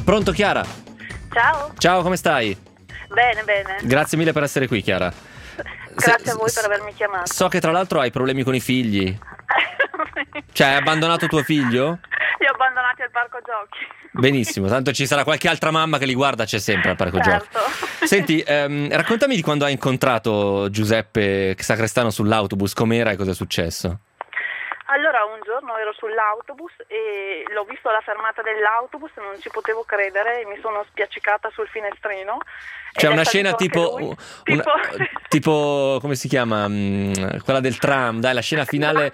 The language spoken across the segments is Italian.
Pronto Chiara? Ciao. Ciao, come stai? Bene, bene. Grazie mille per essere qui, Chiara. Grazie a voi per avermi chiamato. So che tra l'altro hai problemi con i figli. Cioè, hai abbandonato tuo figlio? Li ho abbandonati al parco giochi. Benissimo, tanto ci sarà qualche altra mamma che li guarda, c'è sempre al parco giochi. Senti, raccontami di quando hai incontrato Giuseppe Sacrestano sull'autobus, com'era e cosa è successo? Allora, un giorno ero sull'autobus e l'ho visto alla fermata dell'autobus, non ci potevo credere e mi sono spiaccicata sul finestrino. C'è una scena tipo come si chiama? Quella del tram, dai, la scena finale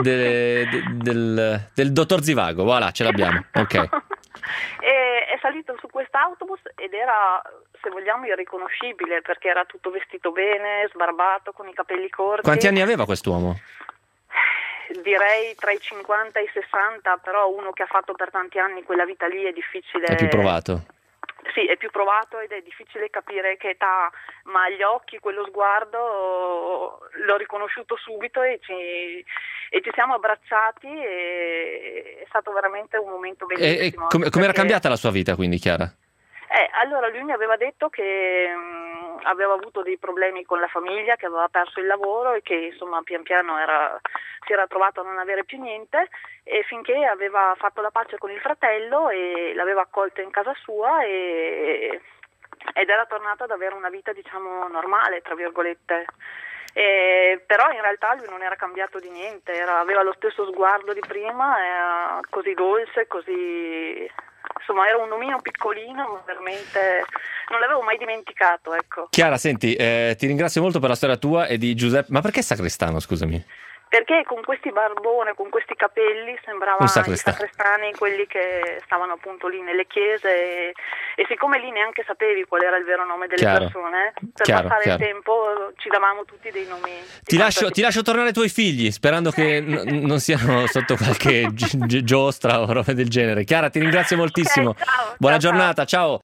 del dottor Zivago, voilà, ce l'abbiamo, ok. E è salito su quest'autobus ed era, se vogliamo, irriconoscibile perché era tutto vestito bene, sbarbato, con i capelli corti. Quanti anni aveva quest'uomo? Direi tra i 50 e i 60, però uno che ha fatto per tanti anni quella vita lì è difficile. È più provato. Sì, è più provato ed è difficile capire che età, ma gli occhi, quello sguardo, l'ho riconosciuto subito e ci siamo abbracciati e è stato veramente un momento bellissimo. E come era cambiata la sua vita quindi, Chiara? Allora lui mi aveva detto che aveva avuto dei problemi con la famiglia, che aveva perso il lavoro e che insomma pian piano si era trovato a non avere più niente, e finché aveva fatto la pace con il fratello e l'aveva accolto in casa sua ed era tornato ad avere una vita, diciamo, normale, tra virgolette. Però in realtà lui non era cambiato di niente, aveva lo stesso sguardo di prima, era così dolce, così... Insomma, era un omino piccolino, ma veramente non l'avevo mai dimenticato, ecco. Chiara, senti, ti ringrazio molto per la storia tua e di Giuseppe. Ma perché Sacrestano, scusami? Perché con questi barbone, con questi capelli, sembravano i sacrestani, quelli che stavano appunto lì nelle chiese, e siccome lì neanche sapevi qual era il vero nome delle persone, per passare il tempo ci davamo tutti dei nomi. Ti lascio tornare ai tuoi figli, sperando che non siano sotto qualche giostra o roba del genere. Chiara, ti ringrazio moltissimo. Ciao, Buona giornata, ciao.